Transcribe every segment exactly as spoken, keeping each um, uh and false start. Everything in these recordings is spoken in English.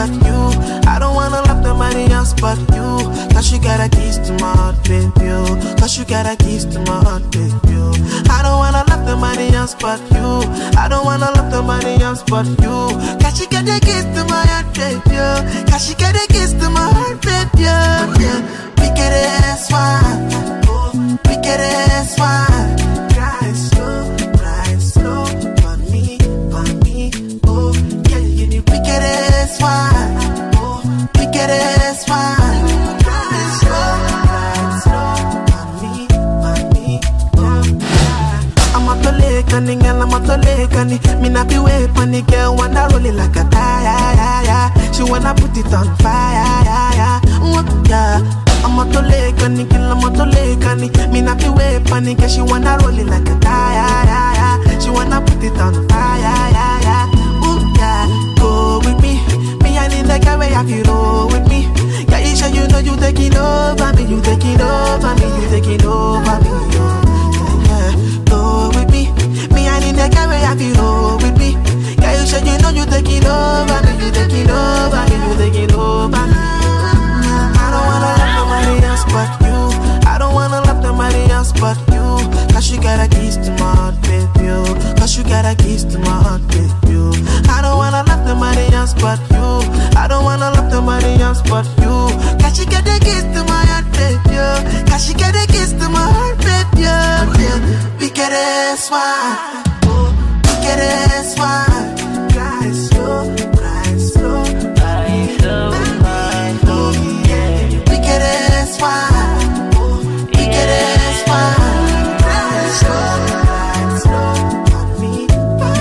but you. I don't wanna love nobody else but you. Cause you got a keys to my heart, baby. Cause you got a keys to my heart, baby. I don't wanna love nobody else but you. I don't wanna love nobody else but you. Cause you got the keys to my heart, baby. Cause you got the keys to my heart, baby. We get it, swine. We get it, swine. Cry slow, cry slow. For me, for me. Oh, yeah, you need we get it, swine. Oh, we get it, swine. Cry slow, cry slow. For me, for me. Oh, yeah. I'm a tole cunning and I'm a tole cunning. Me not be way panic, girl, wanna roll it like a tire. She wanna put it on fire, yeah, yeah. I'm a tole cunning, I'm a tole cunning. Me not be way panic, she wanna roll it like a tire. She wanna put it on fire, ooh yeah. Go with me, me I need like a way if you roll with me. Yeah, you sure you know you taking over me, you taking over me, you taking over me. Yeah, yeah. Go with me, me I need like a way if you roll with me. Yeah, you sure you know you taking over me, you taking over me, you taking over me. I don't wanna love nobody else but you. I don't wanna love nobody else but you. Cause you got a keys to my heart, baby. Cause you got a keys to my heart, baby. I don't wanna love nobody else but you. I don't wanna love nobody else but you. Cause you got the keys to my heart, baby. Cause you got the keys to my heart, baby. We get it, swine. We get it, swine. Cry slow, cry slow. Cry slow, cry slow. We get it, swine. We get it, swine. Cry slow, cry slow. For me, for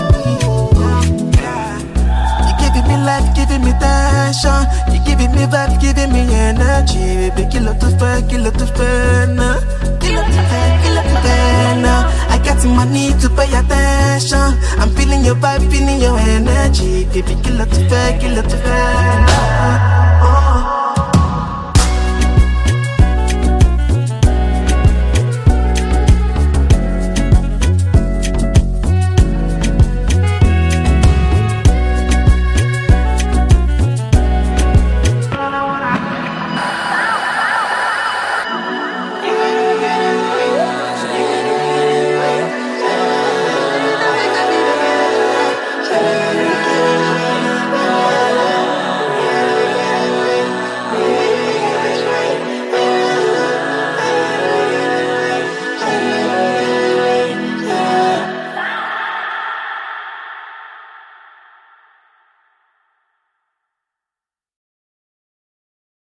me, yeah. You giving me life, giving me tension. You giving me vibe, giving me energy. Baby, kill up to fair, kill up to fair now. Kill up to fair, kill up to fair now. I got money to pay attention. I'm feeling your vibe, feeling your energy. Baby, kill up to fair, kill up to fair now.